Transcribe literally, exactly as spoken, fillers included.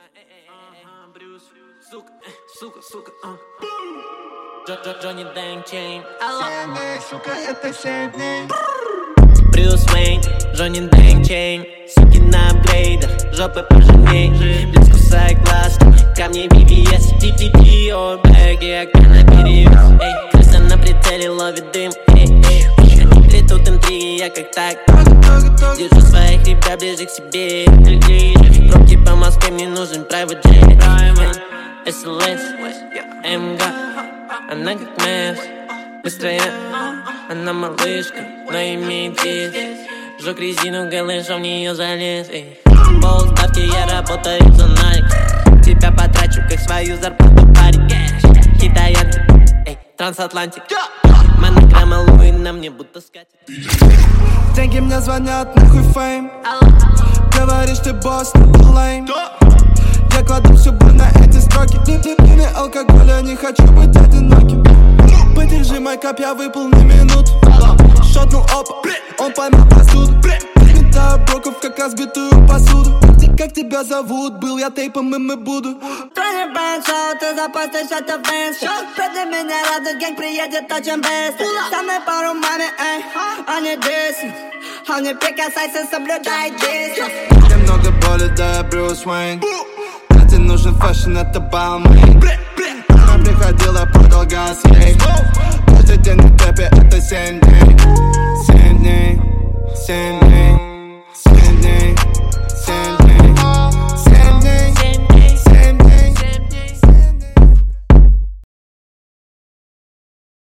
Брюс, сука, сука, сука, а. Джонни Дэнг Чейн. Сука, это семь дней. Брюс Уэйн, Джонни Дэнг Чейн. Суки на блейдах, жопы пожирней. Блиц кусай глаз, камни би би эс. Ти-ти-ти, о, бэги, окна на перевес. Эй, крыса на прицеле ловит дым. Эй, эй, они тут интриги, я как так. Держу своих ребят ближе к себе. Пробки по Москве, мне нужен private jet. эс эл эс, эм гэ, она как Мэвс. Быстрая, она малышка, но имеет вес. Жёг резину, голышом в неё залез. Полставки, я работаю за Nike. Тебя потрачу, как свою зарплату, парень. Китаянцы, эй, трансатлантик. Монограмма Луи на мне будто скатит. Деньги мне звонят, нахуй фейм. Говоришь, ты босс, ты был лейм. Я кладу всю боль на эти строки. Не алкоголя, не хочу быть одиноким. Подержи мой кап, я выпал на минуту. Шотнул опа, он поймал посуду. Метаю броков, как разбитую посуду. Как тебя зовут? Был я тейпом, им и буду. Тренер Бен Шоу, ты запостишь это в Венсе. Преди меня радует, гэнг приедет очень быстро. Со мной по румаме, эй, они диснут. Он не прикасайся, соблюдай дистанс. Немного боли, да я Брюс Уэйн. Тебе нужен фэшн, это Балмейн. Она приходила, продал газ ей. Каждый день на тэпе, это семь.